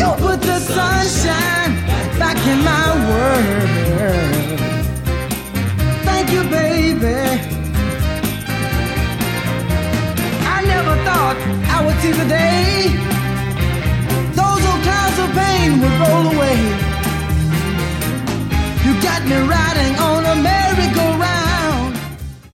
You put the sunshine back in my world. Thank you, baby. I never thought I would see the day those old clouds of pain would roll away.